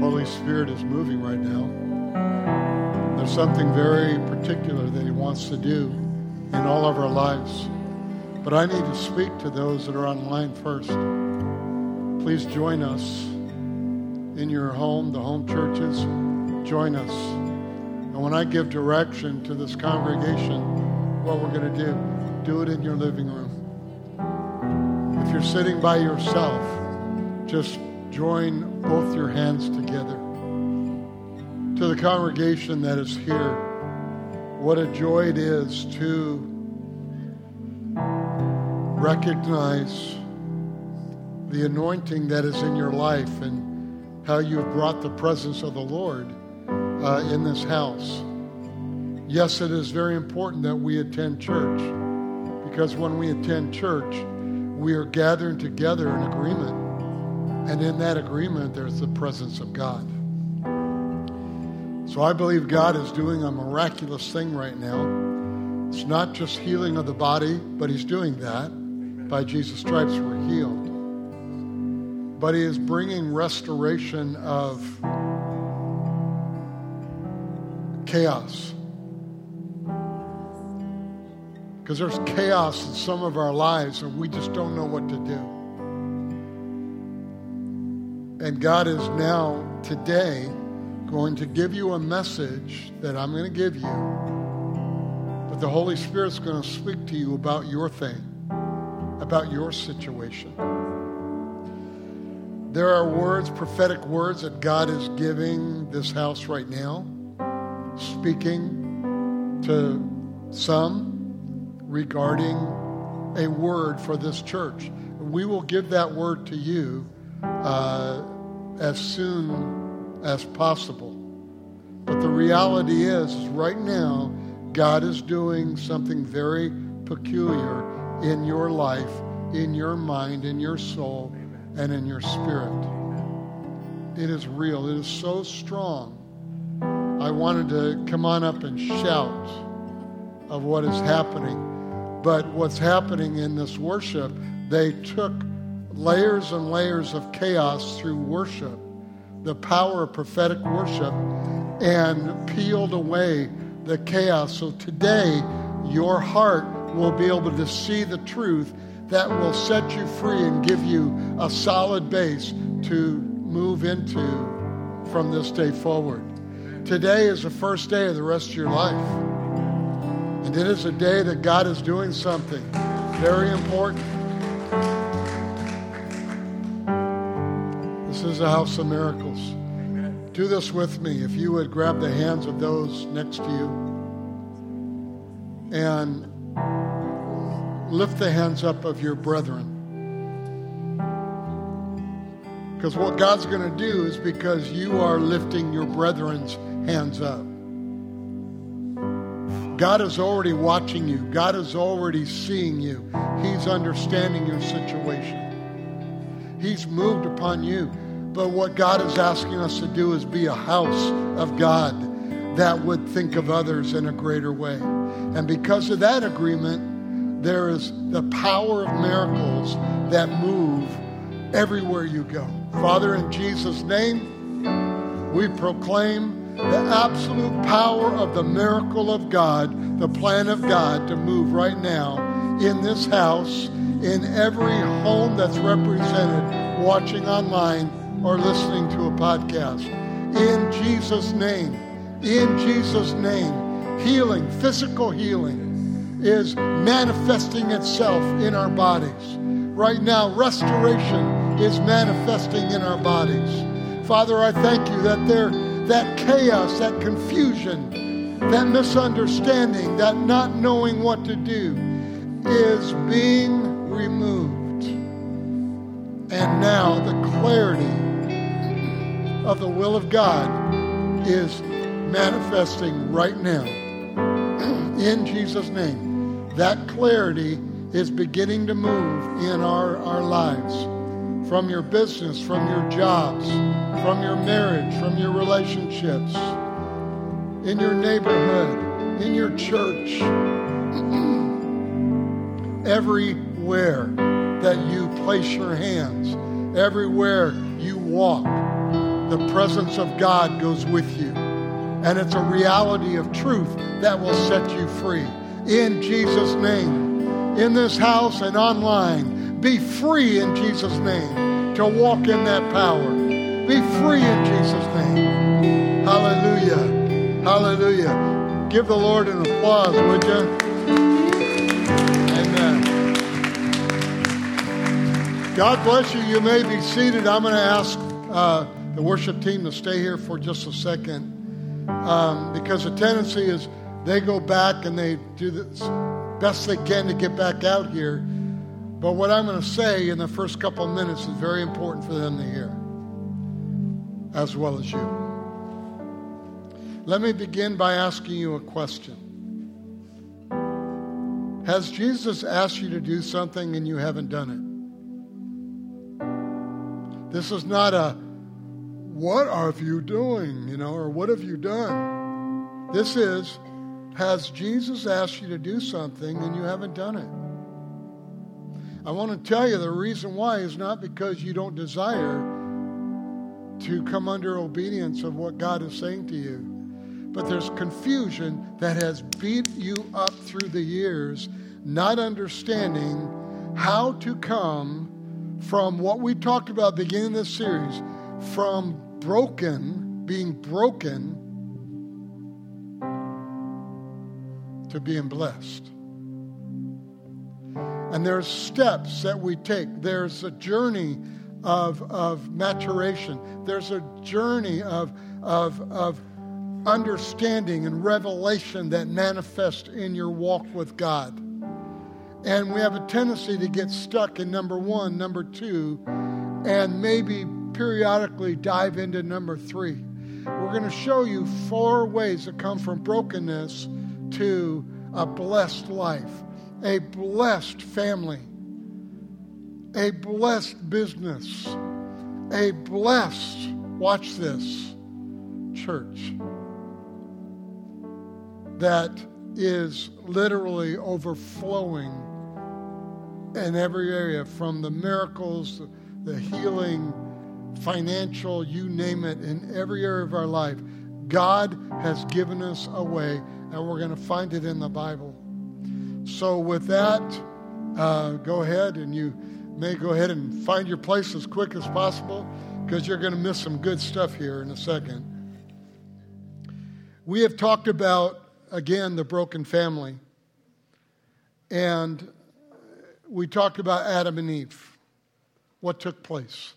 Holy Spirit is moving right now. There's something very particular that He wants to do in all of our lives. But I need to speak to those that are online first. Please join us in your home, the home churches. Join us. And when I give direction to this congregation, what we're going to do it in your living room. If you're sitting by yourself, just join both your hands together. To the congregation that is here, what a joy it is to recognize the anointing that is in your life and how you've brought the presence of the Lord in this house. Yes, it is very important that we attend church, because when we attend church, we are gathering together in agreement. And in that agreement, there's the presence of God. So I believe God is doing a miraculous thing right now. It's not just healing of the body, but He's doing that. By Jesus' stripes we're healed. But He is bringing restoration of chaos. Because there's chaos in some of our lives and we just don't know what to do. And God is now, today, going to give you a message that I'm going to give you. But the Holy Spirit's going to speak to you about your thing, about your situation. There are words, prophetic words that God is giving this house right now, speaking to some regarding a word for this church. We will give that word to you as soon as possible. But the reality is right now, God is doing something very peculiar in your life, in your mind, in your soul, and in your spirit. It is real. It is so strong. I wanted to come on up and shout of what is happening. But what's happening in this worship, they took layers and layers of chaos through worship, the power of prophetic worship, and peeled away the chaos. So today, your heart will be able to see the truth that will set you free and give you a solid base to move into from this day forward. Today is the first day of the rest of your life. And it is a day that God is doing something very important. This is a house of miracles. Amen. Do this with me. If you would grab the hands of those next to you and lift the hands up of your brethren. Because what God's going to do is because you are lifting your brethren's hands up. God is already watching you. God is already seeing you. He's understanding your situation. He's moved upon you. But what God is asking us to do is be a house of God that would think of others in a greater way. And because of that agreement, there is the power of miracles that move everywhere you go. Father, in Jesus' name, we proclaim the absolute power of the miracle of God, the plan of God to move right now in this house, in every home that's represented, watching online or listening to a podcast. In Jesus' name, healing, physical healing is manifesting itself in our bodies. Right now, restoration is manifesting in our bodies. Father, I thank you that chaos, that confusion, that misunderstanding, that not knowing what to do is being removed. And now the clarity of the will of God is manifesting right now. In Jesus' name, that clarity is beginning to move in our lives. From your business, from your jobs, from your marriage, from your relationships, in your neighborhood, in your church, everywhere that you place your hands, everywhere you walk, the presence of God goes with you. And it's a reality of truth that will set you free. In Jesus' name, in this house and online, be free in Jesus' name to walk in that power. Be free in Jesus' name. Hallelujah. Hallelujah. Give the Lord an applause, would you? Amen. God bless you. You may be seated. I'm going to ask the worship team to stay here for just a second because the tendency is they go back and they do the best they can to get back out here. But what I'm going to say in the first couple of minutes is very important for them to hear, as well as you. Let me begin by asking you a question. Has Jesus asked you to do something and you haven't done it? This is not a, what are you doing, or what have you done? This is, has Jesus asked you to do something and you haven't done it? I want to tell you the reason why is not because you don't desire to come under obedience of what God is saying to you, but there's confusion that has beat you up through the years, not understanding how to come from what we talked about at the beginning of this series, from being broken, to being blessed. And there's steps that we take. There's a journey of maturation. There's a journey of understanding and revelation that manifests in your walk with God. And we have a tendency to get stuck in number 1, number 2, and maybe periodically dive into number 3. We're going to show you 4 ways to come from brokenness to a blessed life, a blessed family, a blessed business, a blessed, watch this, church that is literally overflowing in every area, from the miracles, the healing, financial, you name it, in every area of our life. God has given us a way, and we're going to find it in the Bible. So with that, go ahead, and you may go ahead and find your place as quick as possible, because you're going to miss some good stuff here in a second. We have talked about, again, the broken family. And we talked about Adam and Eve, what took place.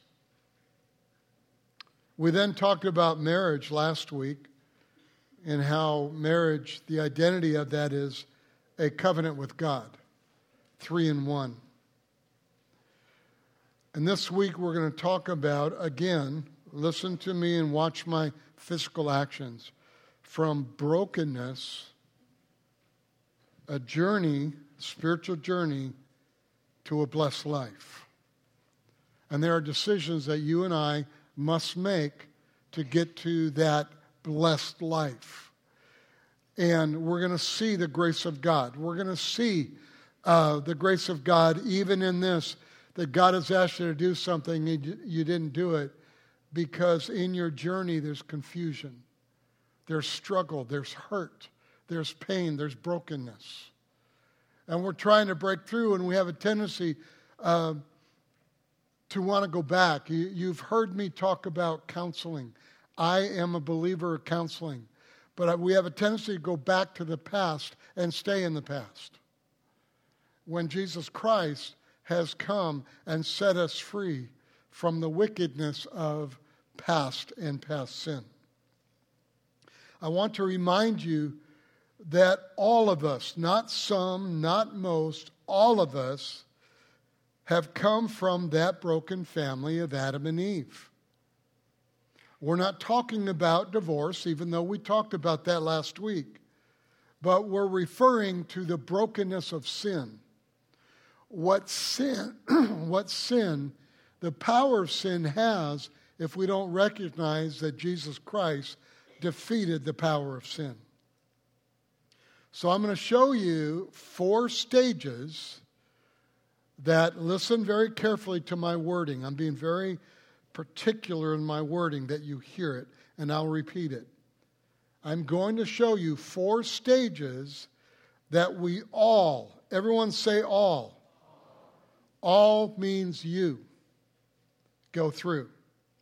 We then talked about marriage last week, and how marriage, the identity of that is a covenant with God, 3 in 1. And this week we're going to talk about, again, listen to me and watch my physical actions, from brokenness, a journey, spiritual journey, to a blessed life. And there are decisions that you and I must make to get to that blessed life. And we're going to see the grace of God. We're going to see the grace of God even in this, that God has asked you to do something and you didn't do it, because in your journey there's confusion, there's struggle, there's hurt, there's pain, there's brokenness. And we're trying to break through, and we have a tendency to want to go back. You've heard me talk about counseling. I am a believer of counseling. But we have a tendency to go back to the past and stay in the past, when Jesus Christ has come and set us free from the wickedness of past and past sin. I want to remind you that all of us, not some, not most, all of us have come from that broken family of Adam and Eve. We're not talking about divorce, even though we talked about that last week, but we're referring to the brokenness of sin. What sin, the power of sin has if we don't recognize that Jesus Christ defeated the power of sin. So I'm going to show you 4 stages that, listen very carefully to my wording. I'm being very particular in my wording that you hear it, and I'll repeat it. I'm going to show you 4 stages that we all, everyone say all. All means you go through.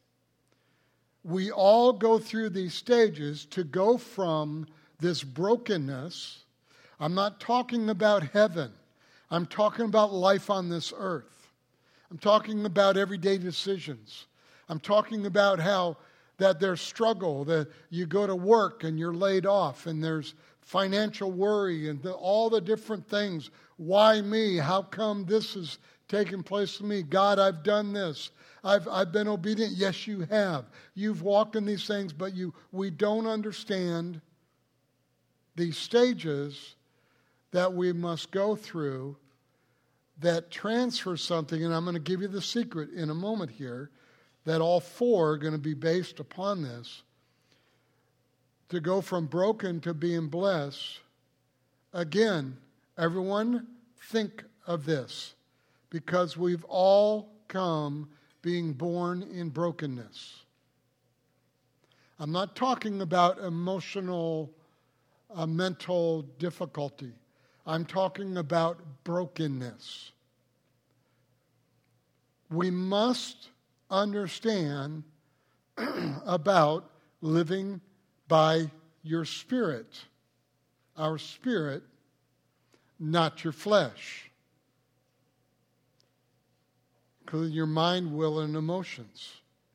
We all go through these stages to go from this brokenness. I'm not talking about heaven. I'm talking about life on this earth. I'm talking about everyday decisions. I'm talking about how that there's struggle, that you go to work and you're laid off, and there's financial worry and all the different things. Why me? How come this is taking place to me? God, I've done this. I've been obedient. Yes, you have. You've walked in these things, but we don't understand these stages that we must go through that transfer something, and I'm going to give you the secret in a moment here, that all 4 are going to be based upon this, to go from broken to being blessed. Again, everyone think of this, because we've all come being born in brokenness. I'm not talking about emotional, mental difficulty. I'm talking about brokenness. We must understand about living by your spirit. Our spirit, not your flesh. Including your mind, will, and emotions.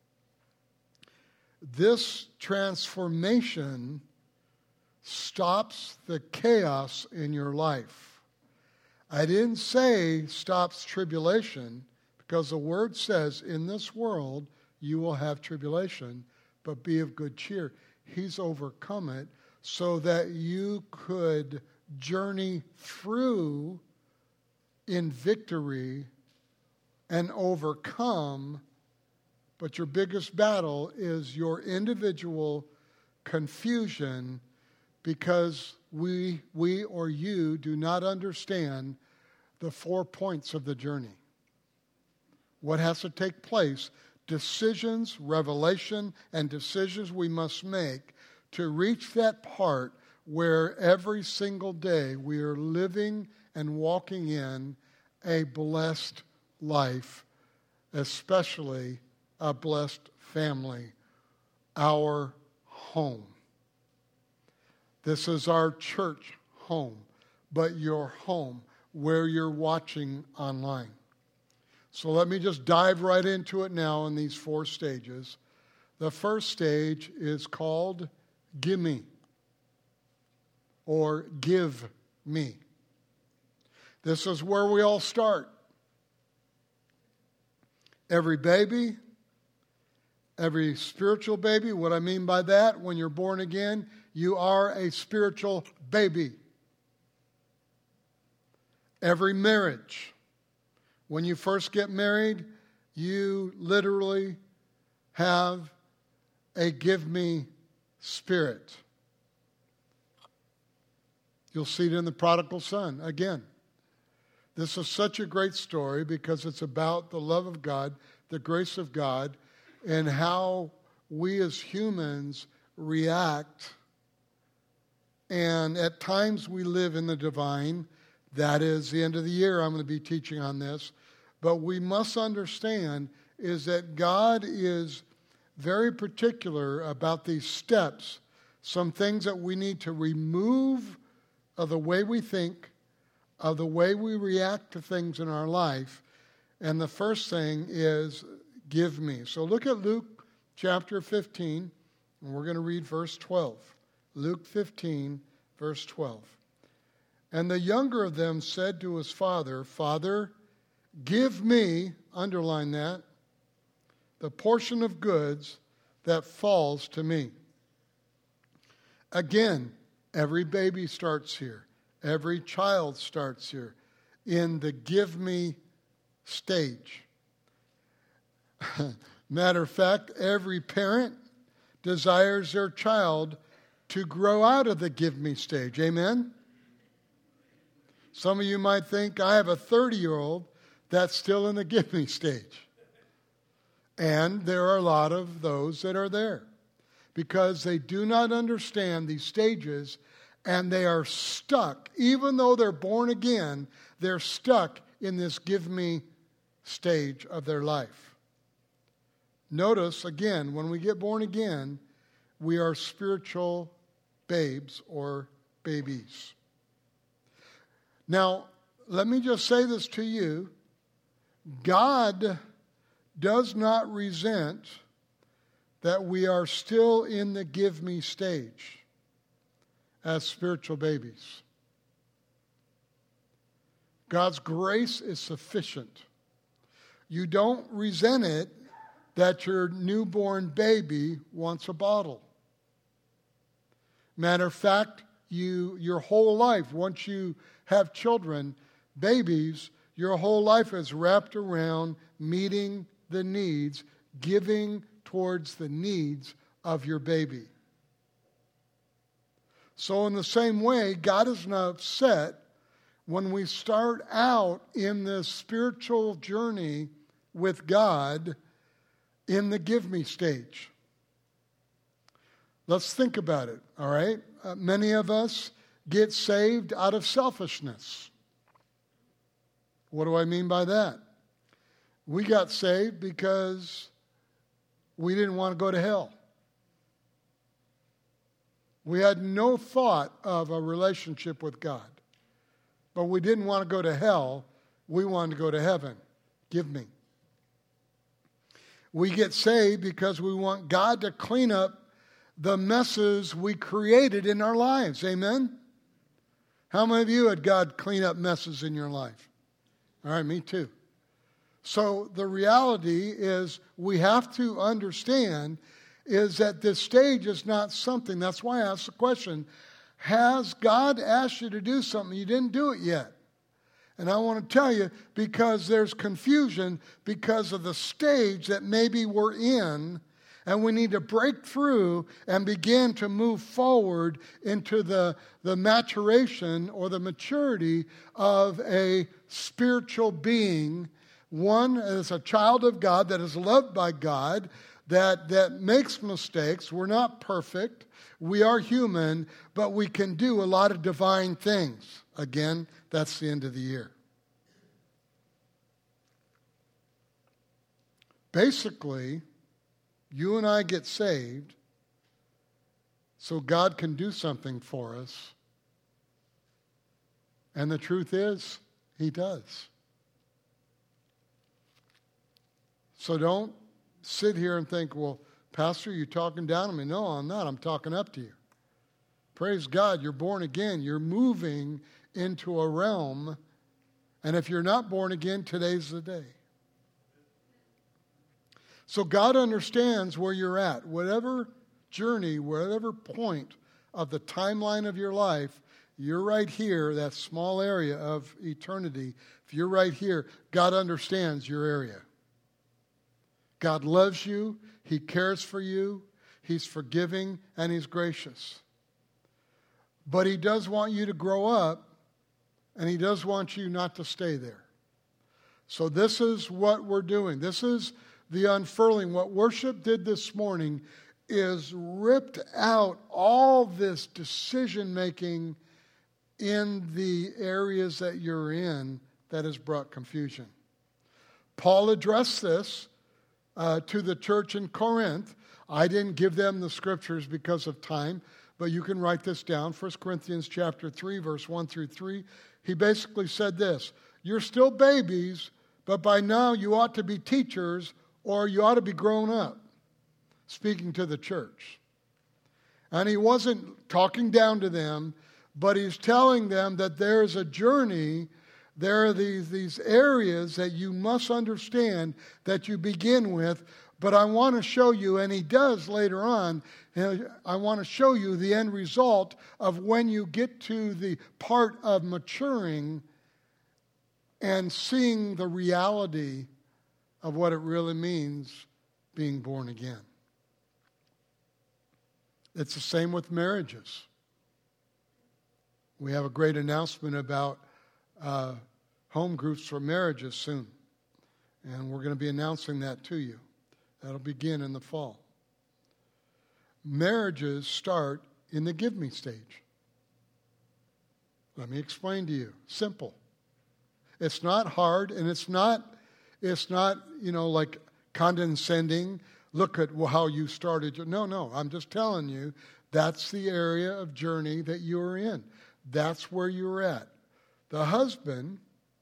This transformation stops the chaos in your life. I didn't say stops tribulation, because the word says, in this world you will have tribulation, but be of good cheer. He's overcome it so that you could journey through in victory and overcome. But your biggest battle is your individual confusion, because we or you do not understand the 4 points of the journey. What has to take place, decisions, revelation, and decisions we must make to reach that part where every single day we are living and walking in a blessed life, especially a blessed family, our home. This is our church home, but your home where you're watching online. So let me just dive right into it now in these 4 stages. The first stage is called gimme, or give me. This is where we all start. Every baby, every spiritual baby, what I mean by that, when you're born again, you are a spiritual baby. Every marriage, when you first get married, you literally have a give me spirit. You'll see it in the prodigal son again. This is such a great story because it's about the love of God, the grace of God, and how we as humans react. And at times we live in the divine. That is the end of the year. I'm going to be teaching on this. But we must understand is that God is very particular about these steps, some things that we need to remove of the way we think, of the way we react to things in our life. And the first thing is give me. So look at Luke chapter 15, and we're going to read verse 12. Luke 15, verse 12. And the younger of them said to his father, Father, give me, underline that, the portion of goods that falls to me. Again, every baby starts here. Every child starts here in the give me stage. Matter of fact, every parent desires their child to grow out of the give me stage. Amen? Some of you might think, I have a 30-year-old that's still in the give me stage. And there are a lot of those that are there because they do not understand these stages and they are stuck. Even though they're born again, they're stuck in this give me stage of their life. Notice, again, when we get born again, we are spiritual babes or babies. Now, let me just say this to you. God does not resent that we are still in the give me stage as spiritual babies. God's grace is sufficient. You don't resent it that your newborn baby wants a bottle. Matter of fact, your whole life, once you have children, babies, your whole life is wrapped around meeting the needs, giving towards the needs of your baby. So in the same way, God is not upset when we start out in this spiritual journey with God in the give me stage. Let's think about it, all right? Many of us get saved out of selfishness. What do I mean by that? We got saved because we didn't want to go to hell. We had no thought of a relationship with God. But we didn't want to go to hell. We wanted to go to heaven. Give me. We get saved because we want God to clean up the messes we created in our lives. Amen? How many of you had God clean up messes in your life? All right, me too. So the reality is we have to understand is that this stage is not something. That's why I asked the question, has God asked you to do something? You didn't do it yet. And I want to tell you, because there's confusion because of the stage that maybe we're in, and we need to break through and begin to move forward into the maturation or the maturity of a spiritual being. One is a child of God that is loved by God, that makes mistakes. We're not perfect. We are human, but we can do a lot of divine things. Again, that's the end of the year. Basically, you and I get saved so God can do something for us. And the truth is, He does. So don't sit here and think, well, Pastor, you're talking down to me. No, I'm not. I'm talking up to you. Praise God, you're born again. You're moving into a realm. And if you're not born again, today's the day. So God understands where you're at. Whatever journey, whatever point of the timeline of your life, you're right here, that small area of eternity. If you're right here, God understands your area. God loves you. He cares for you. He's forgiving and He's gracious. But He does want you to grow up, and He does want you not to stay there. So this is what we're doing. This is the unfurling. What worship did this morning is ripped out all this decision-making in the areas that you're in that has brought confusion. Paul addressed this to the church in Corinth. I didn't give them the scriptures because of time, but you can write this down. 1 Corinthians chapter 3, verse 1 through 3. He basically said this, you're still babies, but by now you ought to be teachers or you ought to be grown up, speaking to the church. And he wasn't talking down to them, but he's telling them that there's a journey. There are these areas that you must understand that you begin with, but I want to show you, and he does later on, I want to show you the end result of when you get to the part of maturing and seeing the reality of what it really means being born again. It's the same with marriages. We have a great announcement about home groups for marriages soon. And we're going to be announcing that to you. That'll begin in the fall. Marriages start in the give me stage. Let me explain to you. Simple. It's not hard, and it's not like condescending. Look at how you started. No. I'm just telling you, that's the area of journey that you're in. That's where you're at. The husband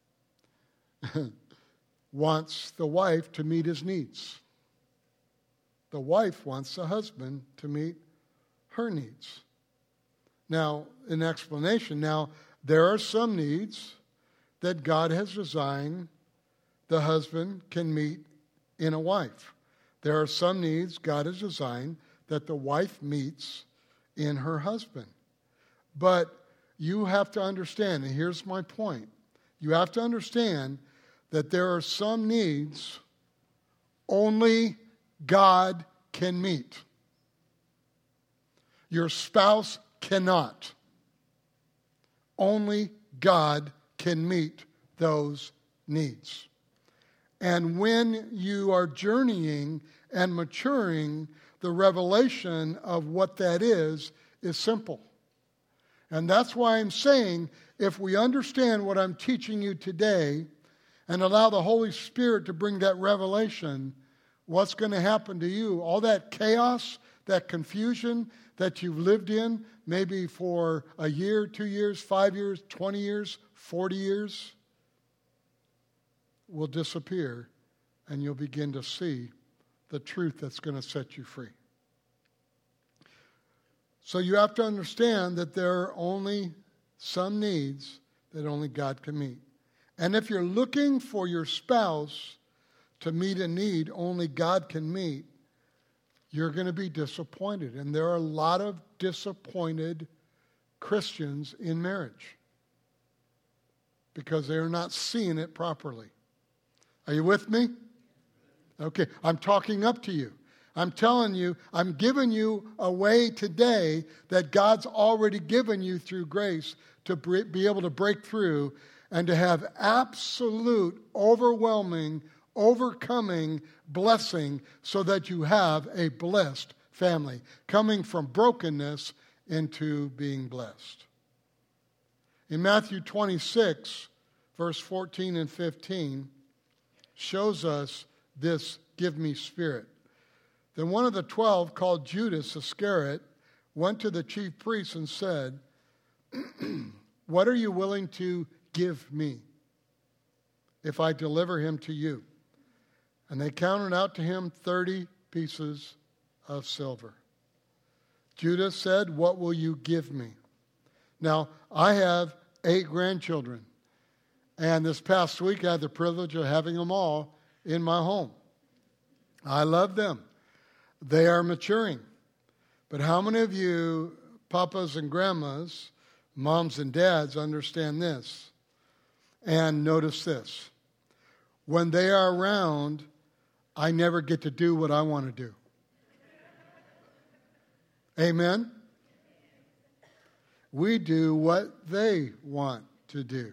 wants the wife to meet his needs. The wife wants the husband to meet her needs. Now, an explanation. Now, there are some needs that God has designed the husband can meet in a wife. There are some needs God has designed that the wife meets in her husband. But you have to understand, and here's my point. You have to understand that there are some needs only God can meet. Your spouse cannot. Only God can meet those needs. And when you are journeying and maturing, the revelation of what that is simple. And that's why I'm saying, if we understand what I'm teaching you today and allow the Holy Spirit to bring that revelation, what's going to happen to you? All that chaos, that confusion that you've lived in, maybe for a year, 2 years, 5 years, 20 years, 40 years, will disappear, and you'll begin to see the truth that's going to set you free. So you have to understand that there are only some needs that only God can meet. And if you're looking for your spouse to meet a need only God can meet, you're going to be disappointed. And there are a lot of disappointed Christians in marriage because they're not seeing it properly. Are you with me? Okay, I'm talking up to you. I'm telling you, I'm giving you a way today that God's already given you through grace to be able to break through and to have absolute, overwhelming, overcoming blessing so that you have a blessed family, coming from brokenness into being blessed. In Matthew 26, verse 14 and 15, shows us this give me spirit. Then one of the 12, called Judas Iscariot, went to the chief priests and said, "What are you willing to give me if I deliver him to you?" And they counted out to him 30 pieces of silver. Judas said, "What will you give me?" Now, I have 8 grandchildren. And this past week, I had the privilege of having them all in my home. I love them. They are maturing. But how many of you, papas and grandmas, moms and dads, understand this? And notice this. When they are around, I never get to do what I want to do. Amen? We do what they want to do.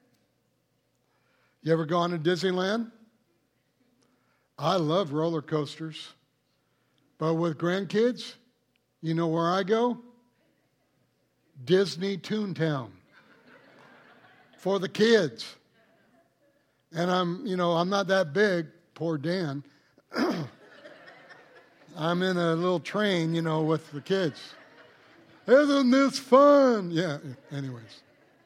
You ever gone to Disneyland? I love roller coasters. But with grandkids, you know where I go? Disney Toontown. For the kids. And I'm not that big, poor Dan. I'm in a little train, with the kids. Isn't this fun? Yeah, anyways.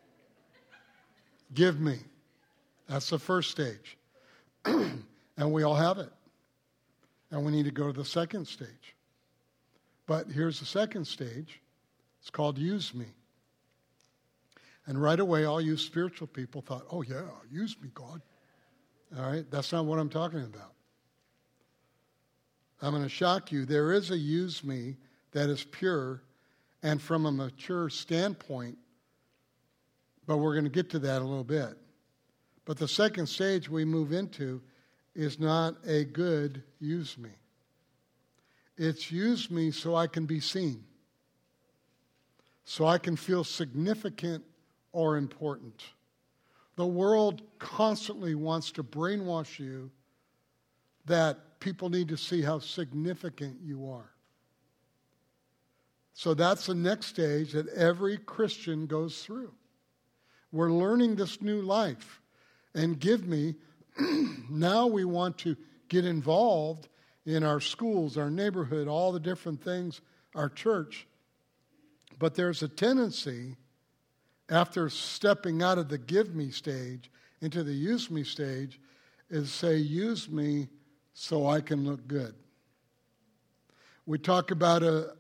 Give me. That's the first stage. And we all have it. And we need to go to the second stage. But here's the second stage. It's called use me. And right away, all you spiritual people thought, oh yeah, use me, God. All right, that's not what I'm talking about. I'm going to shock you. There is a use me that is pure and from a mature standpoint, but we're going to get to that a little bit. But the second stage we move into is not a good use me. It's use me so I can be seen, so I can feel significant or important. The world constantly wants to brainwash you that that people need to see how significant you are. So that's the next stage that every Christian goes through. We're learning this new life. And give me, now we want to get involved in our schools, our neighborhood, all the different things, our church. But there's a tendency, after stepping out of the give me stage into the use me stage, is say, use me so I can look good. We talked about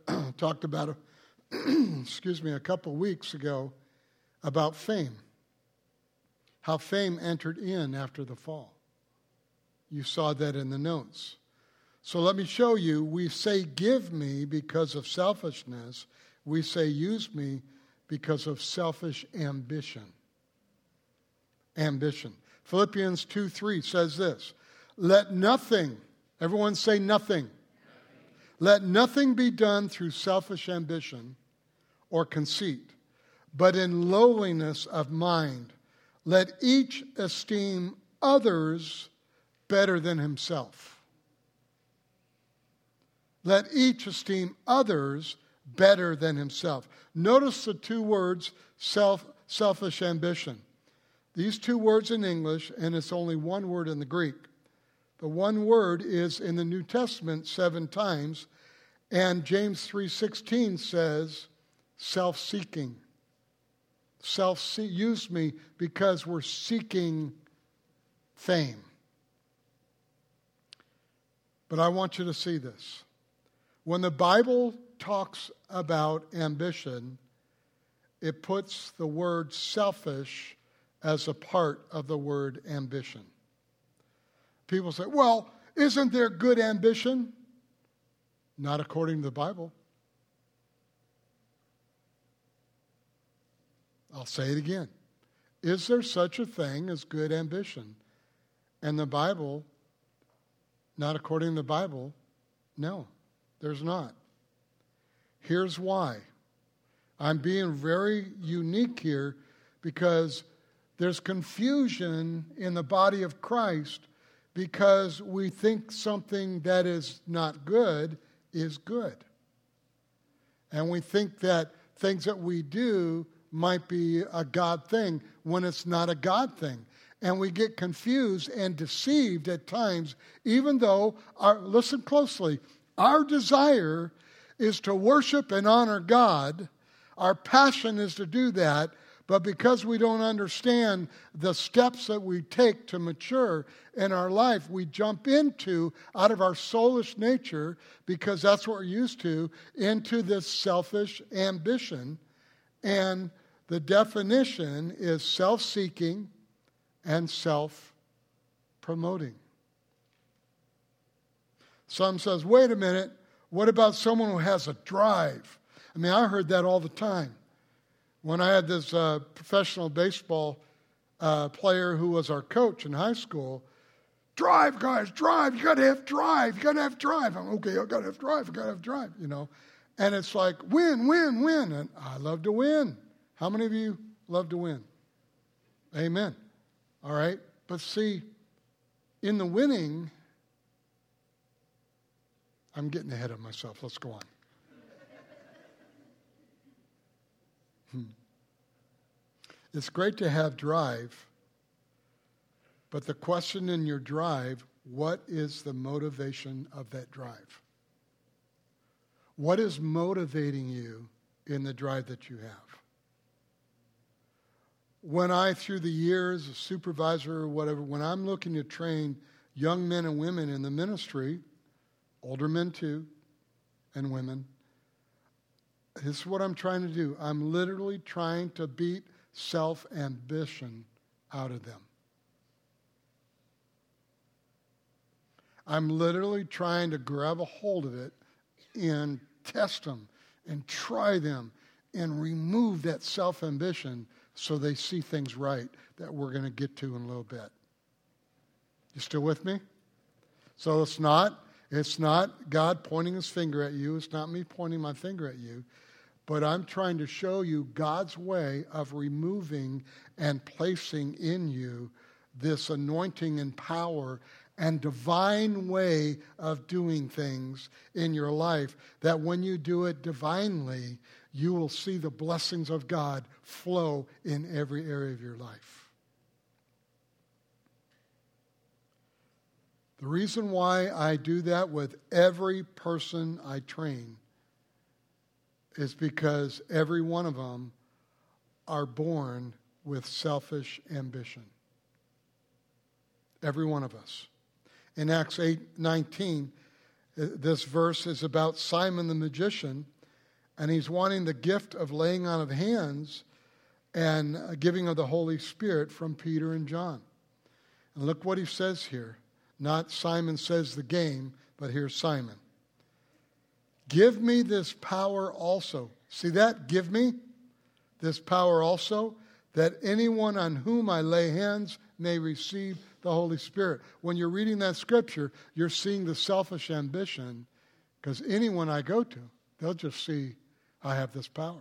excuse me, a couple of weeks ago about fame. How fame entered in after the fall. You saw that in the notes. So let me show you, we say give me because of selfishness. We say use me because of selfish ambition. Ambition. Philippians 2:3 says this, let nothing, everyone say nothing. Let nothing be done through selfish ambition or conceit, but in lowliness of mind. Let each esteem others better than himself. Let each esteem others better than himself. Notice the two words, selfish ambition. These two words in English, and it's only one word in the Greek. The one word is in the New Testament 7 times, and James 3:16 says self-seeking. Use me because we're seeking fame. But I want you to see this. When the Bible talks about ambition, it puts the word selfish as a part of the word ambition. People say, well, isn't there good ambition? Not according to the Bible. I'll say it again. Is there such a thing as good ambition? And the Bible, not according to the Bible, no, there's not. Here's why. I'm being very unique here because there's confusion in the body of Christ because we think something that is not good is good. And we think that things that we do might be a God thing when it's not a God thing. And we get confused and deceived at times, even though, listen closely, our desire is to worship and honor God. Our passion is to do that. But because we don't understand the steps that we take to mature in our life, we jump out of our soulish nature, because that's what we're used to, into this selfish ambition. And the definition is self-seeking and self-promoting. Some says, wait a minute, what about someone who has a drive? I mean, I heard that all the time. When I had this professional baseball player who was our coach in high school, drive, guys, drive. You got to have drive. You got to have drive. I'm okay. I got to have drive. I got to have drive. You know, and it's like win, win, win. And I love to win. How many of you love to win? Amen. All right, but see, in the winning, I'm getting ahead of myself. Let's go on. It's great to have drive, but the question in your drive, what is the motivation of that drive? What is motivating you in the drive that you have? When I, through the years, a supervisor or whatever, when I'm looking to train young men and women in the ministry, older men too, and women, this is what I'm trying to do. I'm literally trying to beat self-ambition out of them. I'm literally trying to grab a hold of it and test them and try them and remove that self-ambition so they see things right that we're going to get to in a little bit. You still with me? So it's not God pointing his finger at you. It's not me pointing my finger at you. But I'm trying to show you God's way of removing and placing in you this anointing and power and divine way of doing things in your life, that when you do it divinely, you will see the blessings of God flow in every area of your life. The reason why I do that with every person I train is because every one of them are born with selfish ambition. Every one of us. In Acts 8:19, this verse is about Simon the magician, and he's wanting the gift of laying on of hands and giving of the Holy Spirit from Peter and John. And look what he says here. Not Simon says the game, but here's Simon. Give me this power also. See that? Give me this power also, that anyone on whom I lay hands may receive the Holy Spirit. When you're reading that scripture, you're seeing the selfish ambition, because anyone I go to, they'll just see I have this power.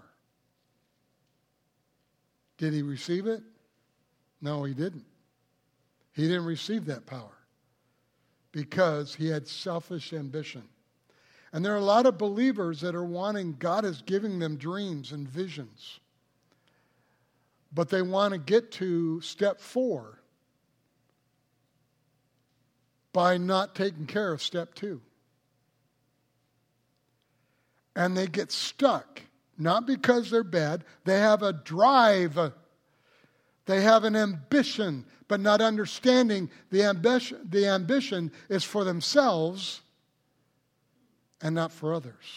Did he receive it? No, he didn't. He didn't receive that power because he had selfish ambition. And there are a lot of believers that are wanting, God is giving them dreams and visions, but they want to get to step 4 by not taking care of step 2. And they get stuck, not because they're bad. They have a drive. They have an ambition, but not understanding the ambition is for themselves and not for others.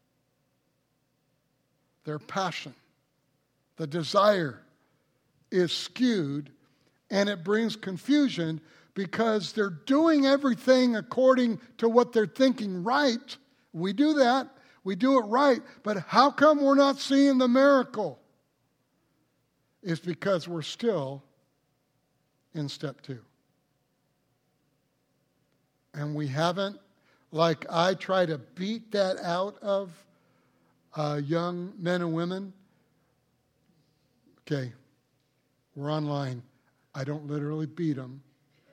Their passion, the desire is skewed, and it brings confusion because they're doing everything according to what they're thinking right. We do that. We do it right. But how come we're not seeing the miracle? It's because we're still in step 2. And we haven't, like I try to beat that out of young men and women. Okay, we're online. I don't literally beat them,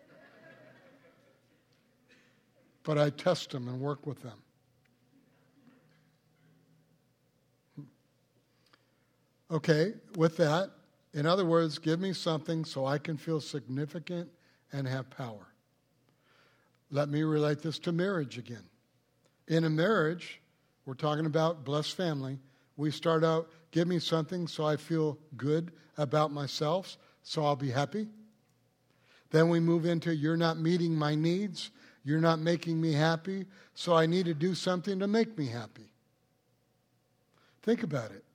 but I test them and work with them. Okay, with that, in other words, give me something so I can feel significant and have power. Let me relate this to marriage again. In a marriage, we're talking about blessed family. We start out, give me something so I feel good about myself, so I'll be happy. Then we move into, you're not meeting my needs. You're not making me happy, so I need to do something to make me happy. Think about it.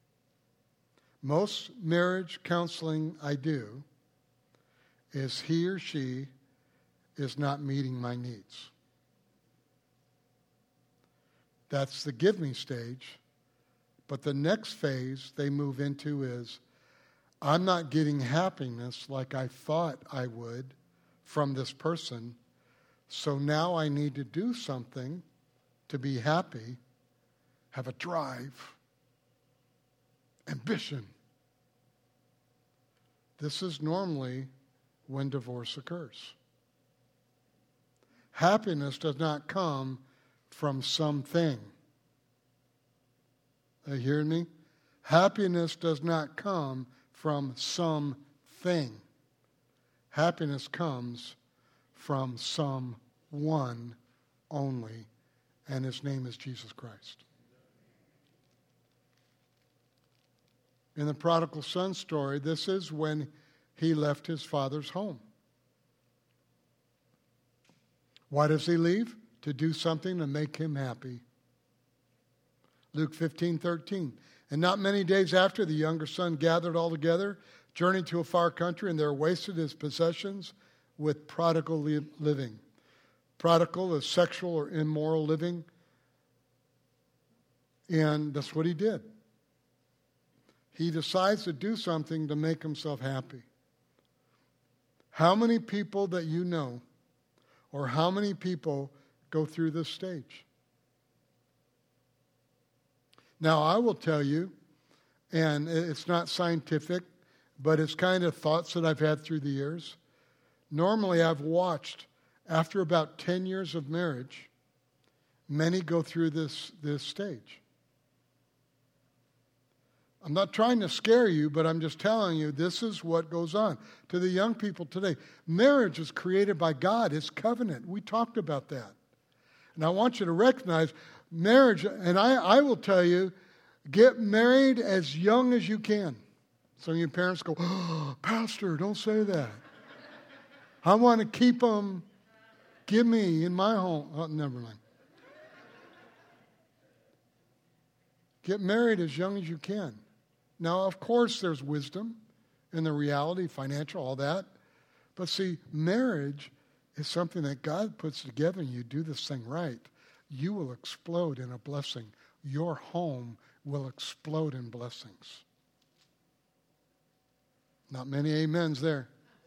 Most marriage counseling I do is he or she is not meeting my needs. That's the give me stage. But the next phase they move into is, I'm not getting happiness like I thought I would from this person, so now I need to do something to be happy, have a drive, ambition. This is normally when divorce occurs. Happiness does not come from something. Are you hearing me? Happiness does not come from something. Happiness comes from someone only, and his name is Jesus Christ. In the prodigal son story, this is when he left his father's home. Why does he leave? To do something to make him happy. Luke 15:13. And not many days after, the younger son gathered all together, journeyed to a far country, and there wasted his possessions with prodigal living. Prodigal is sexual or immoral living. And that's what he did. He decides to do something to make himself happy. How many people that you know, or how many people go through this stage? Now, I will tell you, and it's not scientific, but it's kind of thoughts that I've had through the years. Normally, I've watched After about 10 years of marriage, many go through this stage. I'm not trying to scare you, but I'm just telling you this is what goes on. To the young people today, marriage is created by God. It's covenant. We talked about that. And I want you to recognize marriage, and I will tell you, get married as young as you can. Some of you parents go, oh, Pastor, don't say that. I want to keep them, give me in my home. Oh, never mind. Get married as young as you can. Now, of course, there's wisdom in the reality, financial, all that. But see, marriage is something that God puts together, and you do this thing right, you will explode in a blessing. Your home will explode in blessings. Not many amens there.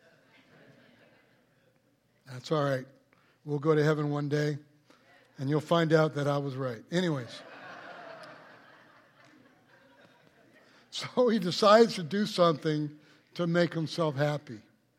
That's all right. We'll go to heaven one day, and you'll find out that I was right. Anyways. So he decides to do something to make himself happy.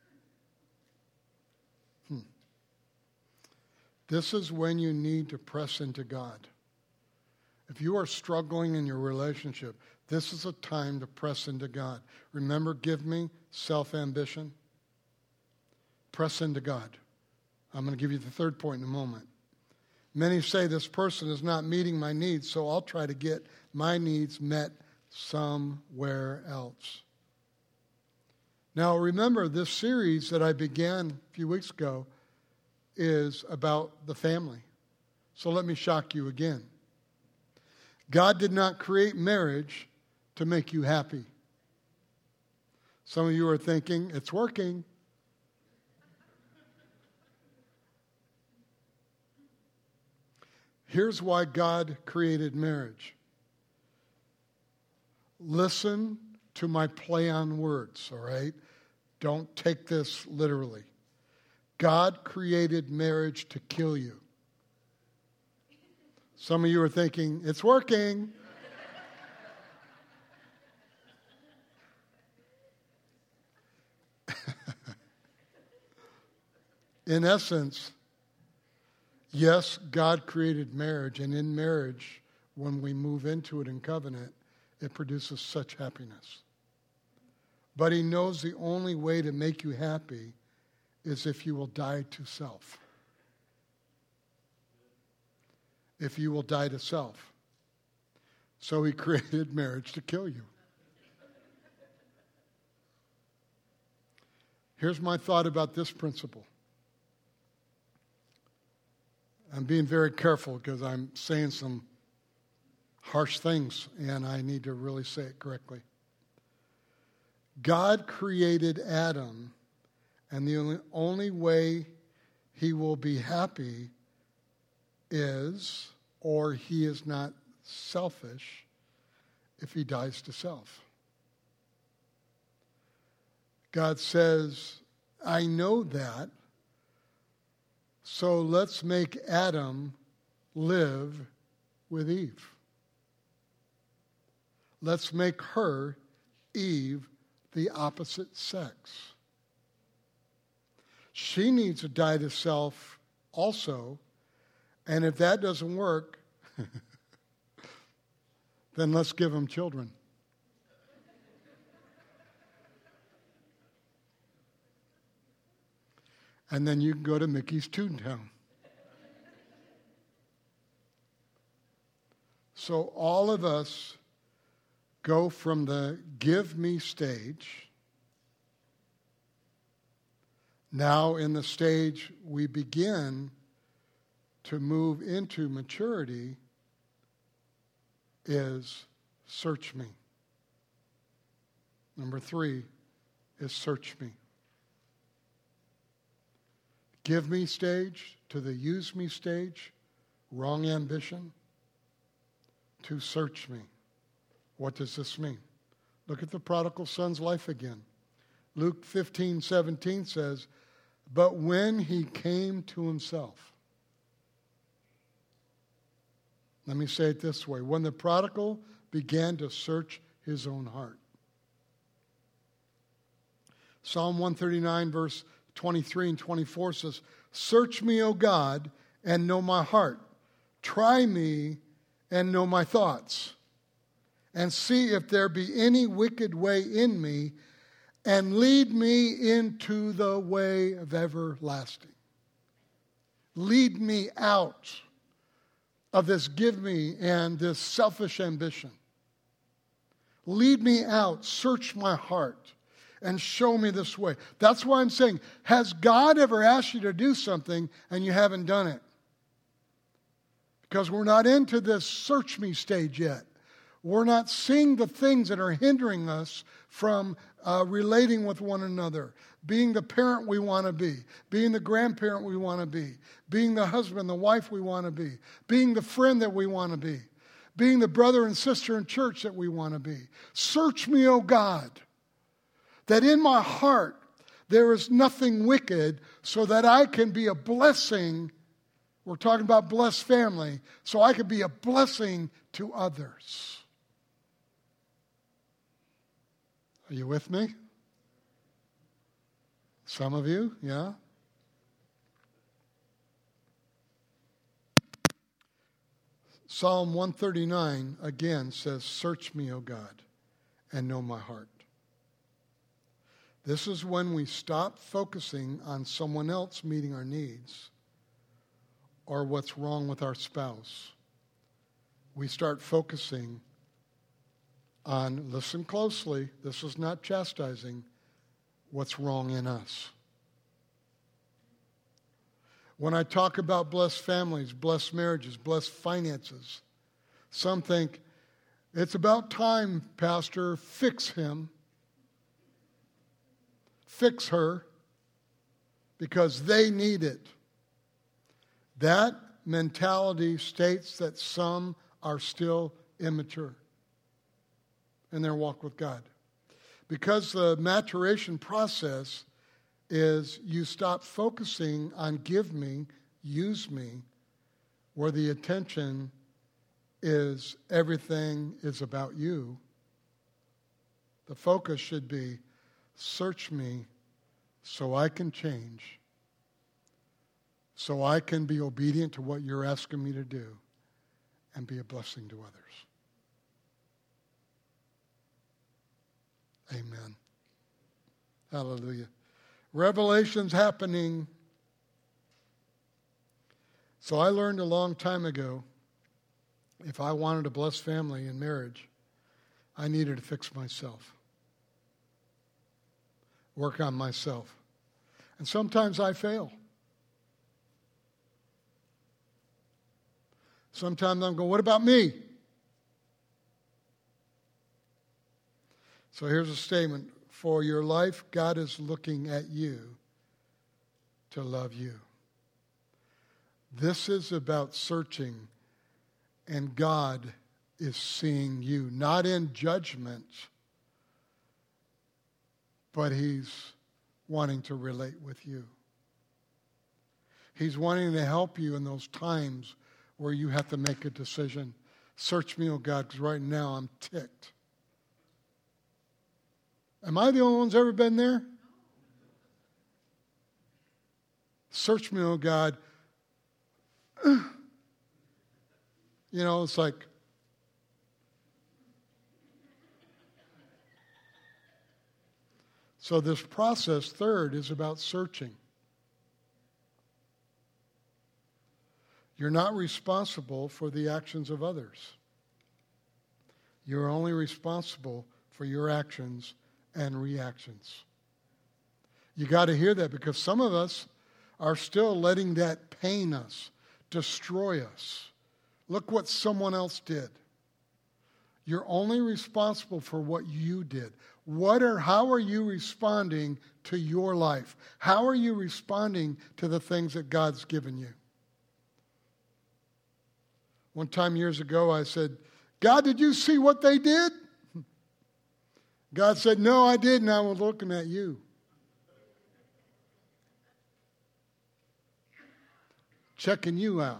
This is when you need to press into God. If you are struggling in your relationship, this is a time to press into God. Remember, give me self-ambition. Press into God. I'm going to give you the third point in a moment. Many say this person is not meeting my needs, so I'll try to get my needs met somewhere else. Now, remember, this series that I began a few weeks ago is about the family. So let me shock you again. God did not create marriage to make you happy. Some of you are thinking, it's working. Here's why God created marriage. Listen to my play on words, all right? Don't take this literally. God created marriage to kill you. Some of you are thinking, it's working. In essence, yes, God created marriage, and in marriage, when we move into it in covenant, it produces such happiness. But he knows the only way to make you happy is if you will die to self. If you will die to self. So he created marriage to kill you. Here's my thought about this principle. I'm being very careful because I'm saying some harsh things, and I need to really say it correctly. God created Adam, and the only way he will be happy is, or he is not selfish, if he dies to self. God says, I know that, so let's make Adam live with Eve. Let's make her, Eve, the opposite sex. She needs to die to self also, and if that doesn't work, then let's give them children. And then you can go to Mickey's Toontown. So all of us go from the give me stage. Now in the stage we begin to move into maturity is search me. Number 3 is search me. Give me stage to the use me stage, wrong ambition, to search me. What does this mean? Look at the prodigal son's life again. Luke 15:17 says, but when he came to himself. Let me say it this way. When the prodigal began to search his own heart. Psalm 139 verse 23 and 24 says, Search me, O God, and know my heart. Try me and know my thoughts. And see if there be any wicked way in me, and lead me into the way of everlasting. Lead me out of this give me and this selfish ambition. Lead me out, search my heart, and show me this way. That's why I'm saying, has God ever asked you to do something and you haven't done it? Because we're not into this search me stage yet. We're not seeing the things that are hindering us from relating with one another, being the parent we want to be, being the grandparent we want to be, being the husband, the wife we want to be, being the friend that we want to be, being the brother and sister in church that we want to be. Search me, O God, that in my heart there is nothing wicked, so that I can be a blessing. We're talking about blessed family, so I can be a blessing to others. Are you with me? Some of you, yeah? Psalm 139 again says, search me, O God, and know my heart. This is when we stop focusing on someone else meeting our needs or what's wrong with our spouse. We start focusing on, listen closely, this is not chastising, what's wrong in us. When I talk about blessed families, blessed marriages, blessed finances, some think, it's about time, Pastor, fix him, fix her, because they need it. That mentality states that some are still immature in their walk with God. Because the maturation process is you stop focusing on give me, use me, where the attention is everything is about you. The focus should be search me so I can change, so I can be obedient to what you're asking me to do and be a blessing to others. Amen. Hallelujah. Revelation's happening. So I learned a long time ago, if I wanted a blessed family and marriage, I needed to fix myself. Work on myself. And sometimes I fail. Sometimes I'm going, what about me? So here's a statement. For your life, God is looking at you to love you. This is about searching, and God is seeing you, not in judgment, but He's wanting to relate with you. He's wanting to help you in those times where you have to make a decision. Search me, oh God, because right now I'm ticked. Am I the only one who's ever been there? Search me, oh God. You know, it's like, so this process, third, is about searching. You're not responsible for the actions of others. You're only responsible for your actions and reactions. You got to hear that, because some of us are still letting that pain us, destroy us. Look what someone else did. You're only responsible for what you did. How are you responding to your life? How are you responding to the things that God's given you? One time years ago, I said, God, did you see what they did? God said, no, I didn't. I was looking at you. Checking you out.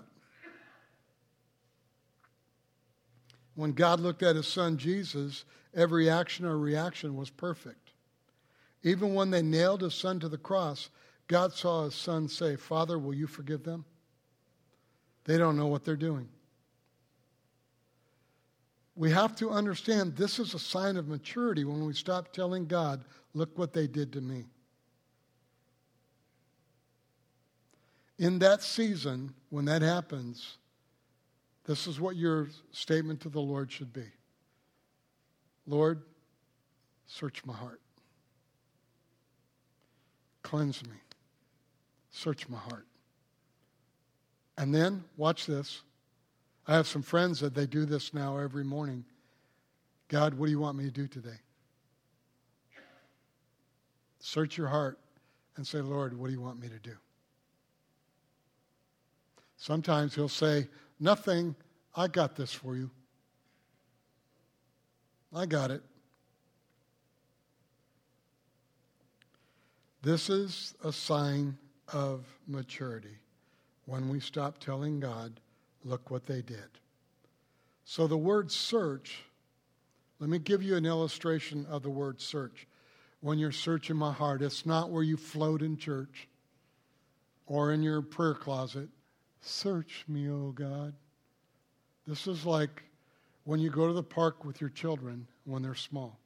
When God looked at His Son Jesus, every action or reaction was perfect. Even when they nailed His Son to the cross, God saw his son say, Father, will you forgive them? They don't know what they're doing. We have to understand this is a sign of maturity when we stop telling God, look what they did to me. In that season, when that happens, this is what your statement to the Lord should be. Lord, search my heart. Cleanse me. Search my heart. And then, watch this. I have some friends that they do this now every morning. God, what do you want me to do today? Search your heart and say, Lord, what do you want me to do? Sometimes he'll say, nothing, I got this for you. I got it. This is a sign of maturity when we stop telling God, look what they did. So the word search, let me give you an illustration of the word search. When you're searching my heart, it's not where you float in church or in your prayer closet. Search me, oh God. This is like when you go to the park with your children when they're small.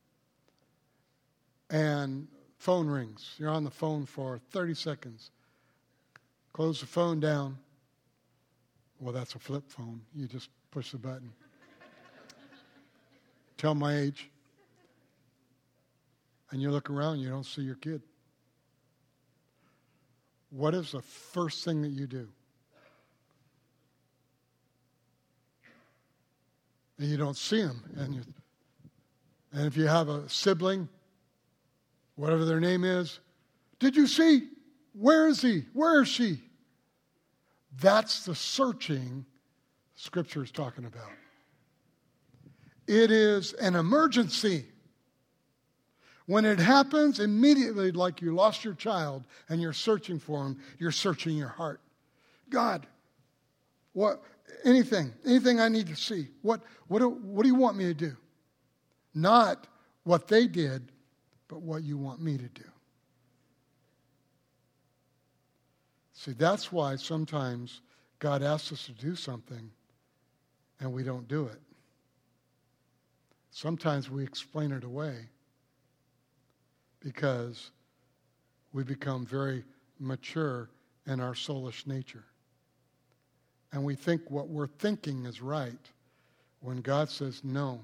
And phone rings. You're on the phone for 30 seconds. Close the phone down. Well, that's a flip phone. You just push the button. Tell my age. And you look around, you don't see your kid. What is the first thing that you do? And you don't see him. And if you have a sibling, whatever their name is, did you see? Where is he? Where is she? That's the searching Scripture is talking about. It is an emergency. When it happens, immediately, like you lost your child and you're searching for him, you're searching your heart. God, what? Anything I need to see. What do you want me to do? Not what they did, but what you want me to do. See, that's why sometimes God asks us to do something and we don't do it. Sometimes we explain it away because we become very mature in our soulish nature. And we think what we're thinking is right when God says no.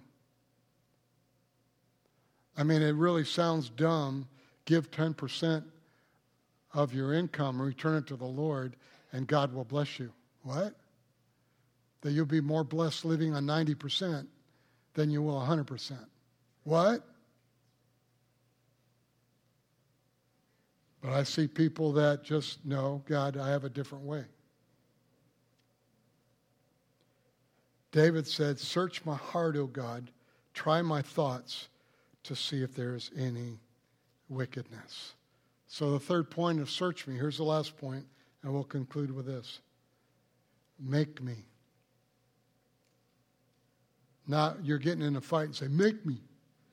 I mean, it really sounds dumb. Give 10% of your income, return it to the Lord, and God will bless you. What? That you'll be more blessed living on 90% than you will 100%. What? But I see people that just know, God, I have a different way. David said, search my heart, O God, try my thoughts to see if there is any wickedness. So the third point of search me, here's the last point, and we'll conclude with this. Make me. Not you're getting in a fight and say, make me.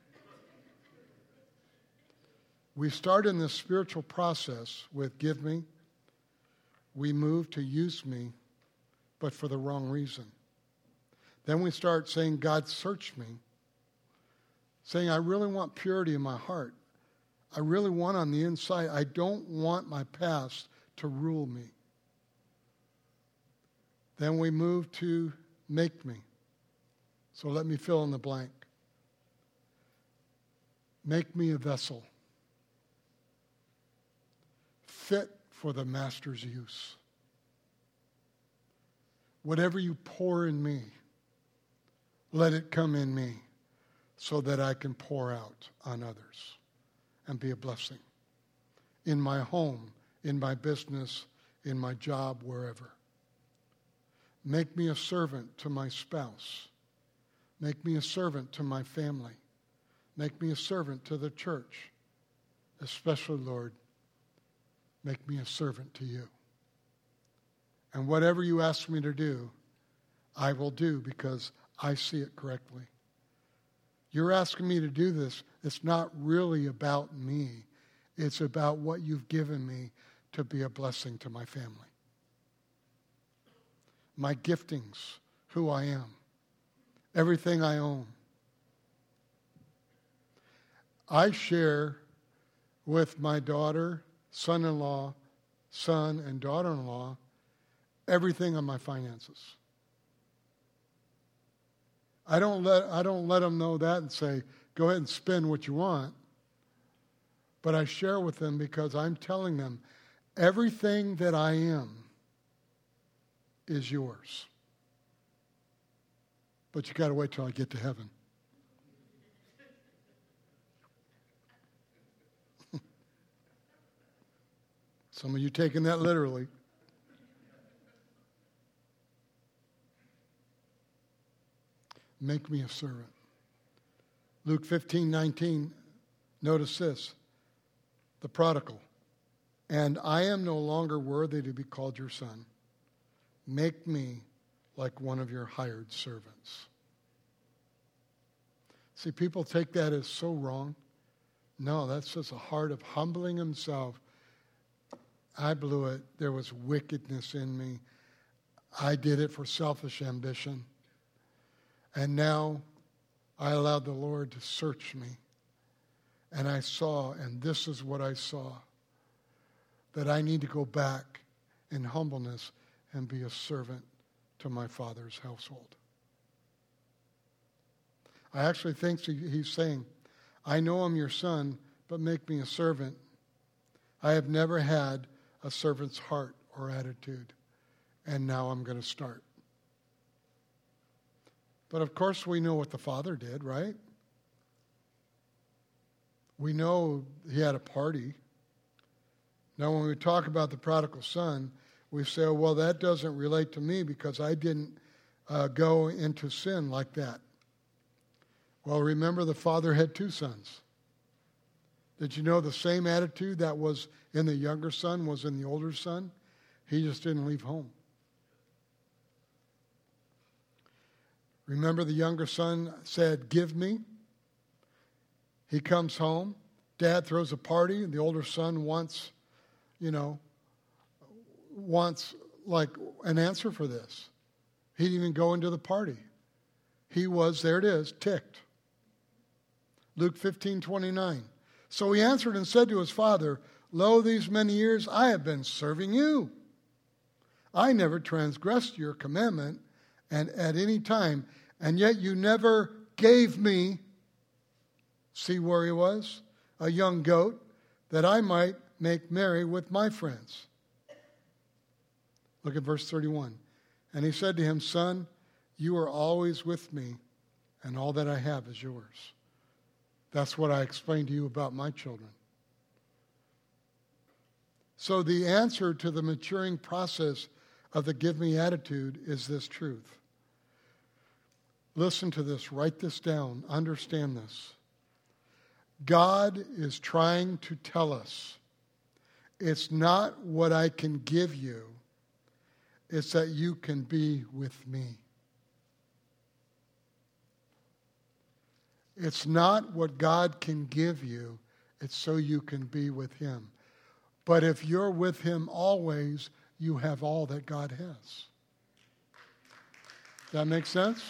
We start in this spiritual process with give me. We move to use me, but for the wrong reason. Then we start saying, God, search me. Saying, I really want purity in my heart. I really want on the inside, I don't want my past to rule me. Then we move to make me. So let me fill in the blank. Make me a vessel fit for the master's use. Whatever you pour in me, let it come in me so that I can pour out on others and be a blessing. In my home, in my business, in my job, wherever. Make me a servant to my spouse. Make me a servant to my family. Make me a servant to the church. Especially, Lord, make me a servant to you. And whatever you ask me to do, I will do because I see it correctly. You're asking me to do this. It's not really about me. It's about what you've given me to be a blessing to my family. My giftings, who I am, everything I own. I share with my daughter, son-in-law, son and daughter-in-law, everything on my finances. I don't let them know that and say, go ahead and spend what you want. But I share with them because I'm telling them, everything that I am is yours. But you got to wait till I get to heaven. Some of you taking that literally. Make me a servant. Luke 15:19, notice this. The prodigal. And I am no longer worthy to be called your son. Make me like one of your hired servants. See, people take that as so wrong. No, that's just a heart of humbling himself. I blew it. There was wickedness in me. I did it for selfish ambition. And now I allowed the Lord to search me. And I saw, and this is what I saw, that I need to go back in humbleness and be a servant to my Father's household. I actually think he's saying, I know I'm your son, but make me a servant. I have never had a servant's heart or attitude, and now I'm going to start. But of course we know what the Father did, right? We know he had a party. Now when we talk about the prodigal son, we say, oh, well, that doesn't relate to me because I didn't go into sin like that. Well, remember the father had two sons. Did you know the same attitude that was in the younger son was in the older son? He just didn't leave home. Remember the younger son said, give me. He comes home. Dad throws a party. And the older son wants like an answer for this. He didn't even go into the party. He was, there it is, ticked. Luke 15:29. So he answered and said to his father, lo, these many years I have been serving you. I never transgressed your commandment and at any time, and yet you never gave me, see where he was, a young goat, that I might make merry with my friends. Look at verse 31. And he said to him, son, you are always with me, and all that I have is yours. That's what I explained to you about my children. So the answer to the maturing process of the give me attitude is this truth. Listen to this, write this down, understand this. God is trying to tell us it's not what I can give you, it's that you can be with me. It's not what God can give you, it's so you can be with him. But if you're with him always, you have all that God has. Does that make sense?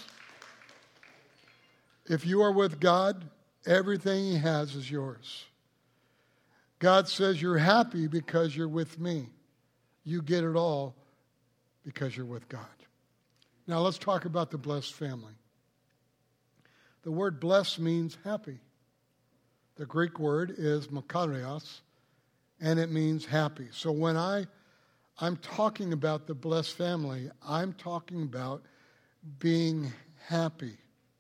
If you are with God, everything he has is yours. God says you're happy because you're with me. You get it all because you're with God. Now let's talk about the blessed family. The word blessed means happy. The Greek word is makarios, and it means happy. So when I'm talking about the blessed family, I'm talking about being happy.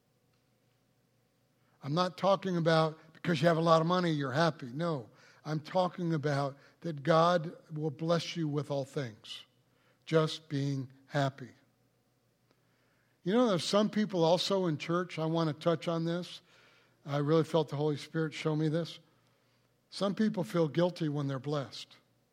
I'm not talking about because you have a lot of money, you're happy. No, I'm talking about that God will bless you with all things. Just being happy. You know, there's some people also in church, I want to touch on this. I really felt the Holy Spirit show me this. Some people feel guilty when they're blessed.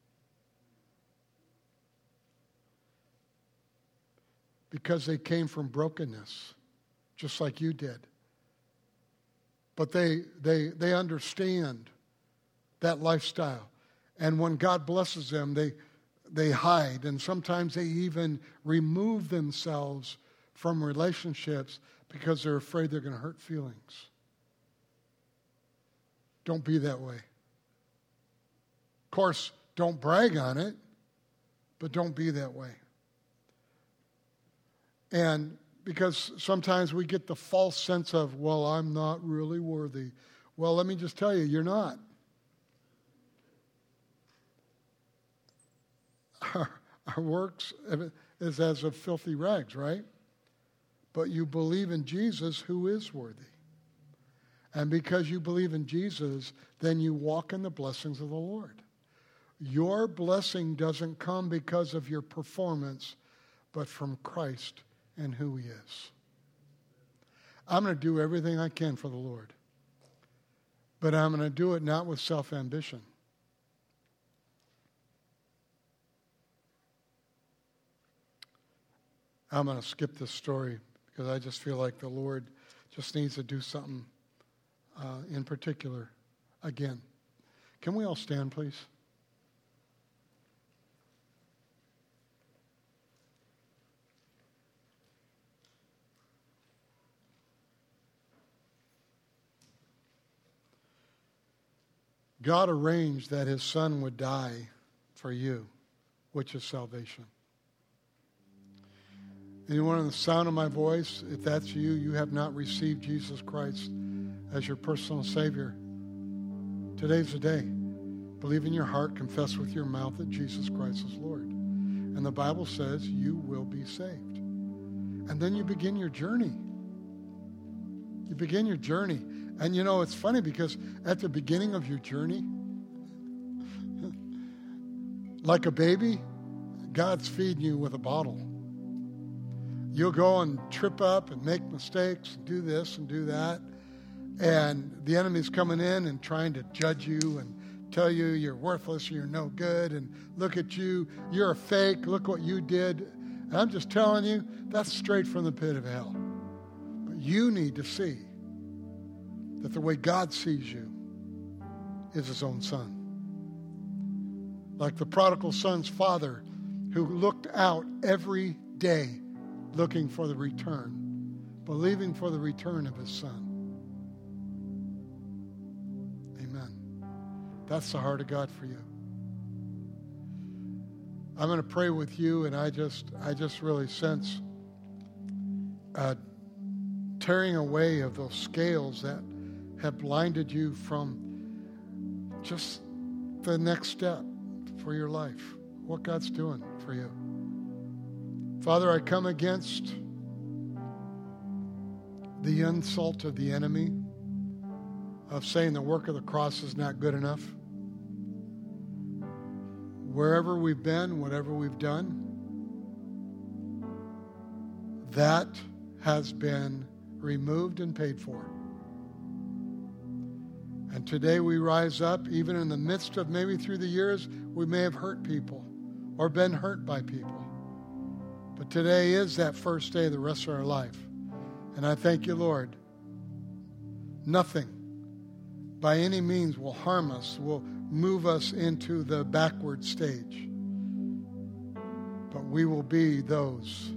Because they came from brokenness, just like you did. But they understand that lifestyle. And when God blesses them, they hide, and sometimes they even remove themselves from relationships because they're afraid they're going to hurt feelings. Don't be that way. Of course, don't brag on it, but don't be that way. And because sometimes we get the false sense of, well, I'm not really worthy. Well, let me just tell you, you're not. Our works is as of filthy rags, right? But you believe in Jesus, who is worthy. And because you believe in Jesus, then you walk in the blessings of the Lord. Your blessing doesn't come because of your performance, but from Christ and who he is. I'm going to do everything I can for the Lord. But I'm going to do it not with self-ambition. I'm going to skip this story because I just feel like the Lord just needs to do something in particular again. Can we all stand, please? God arranged that his son would die for you, which is salvation. Anyone in the sound of my voice, if that's you, you have not received Jesus Christ as your personal Savior. Today's the day. Believe in your heart, confess with your mouth that Jesus Christ is Lord. And the Bible says you will be saved. And then you begin your journey. You begin your journey. And you know, it's funny because at the beginning of your journey, like a baby, God's feeding you with a bottle. You'll go and trip up and make mistakes, and do this and do that. And the enemy's coming in and trying to judge you and tell you you're worthless, you're no good, and look at you, you're a fake, look what you did. And I'm just telling you, that's straight from the pit of hell. But you need to see that the way God sees you is his own son. Like the prodigal son's father who looked out every day looking for the return, believing for the return of his son. Amen. That's the heart of God for you. I'm going to pray with you, and I just really sense tearing away of those scales that have blinded you from just the next step for your life, what God's doing for you. Father, I come against the insult of the enemy of saying the work of the cross is not good enough. Wherever we've been, whatever we've done, that has been removed and paid for. And today we rise up, even in the midst of maybe through the years, we may have hurt people or been hurt by people. But today is that first day of the rest of our life. And I thank you, Lord. Nothing by any means will harm us, will move us into the backward stage. But we will be those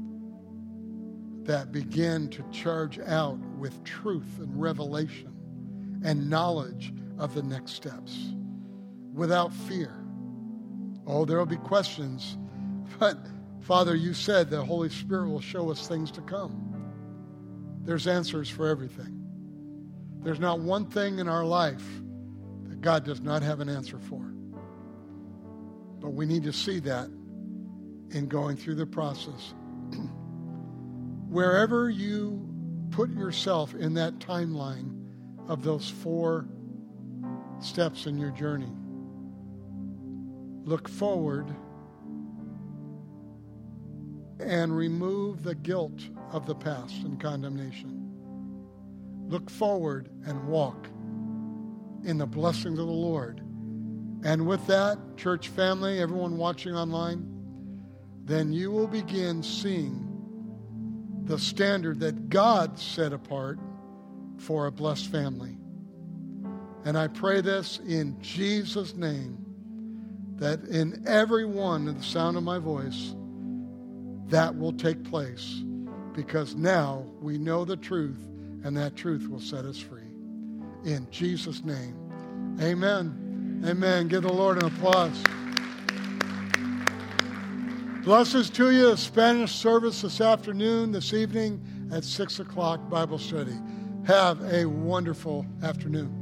that begin to charge out with truth and revelation and knowledge of the next steps without fear. Oh, there will be questions, but Father, you said the Holy Spirit will show us things to come. There's answers for everything. There's not one thing in our life that God does not have an answer for. But we need to see that in going through the process. Wherever you put yourself in that timeline of those 4 steps in your journey, look forward and remove the guilt of the past and condemnation. Look forward and walk in the blessings of the Lord. And with that, church family, everyone watching online, then you will begin seeing the standard that God set apart for a blessed family. And I pray this in Jesus' name, that in everyone in the sound of my voice, that will take place, because now we know the truth, and that truth will set us free. In Jesus' name, amen. Amen. Give the Lord an applause. Blessings to you. Spanish service this afternoon, this evening at 6 o'clock Bible study. Have a wonderful afternoon.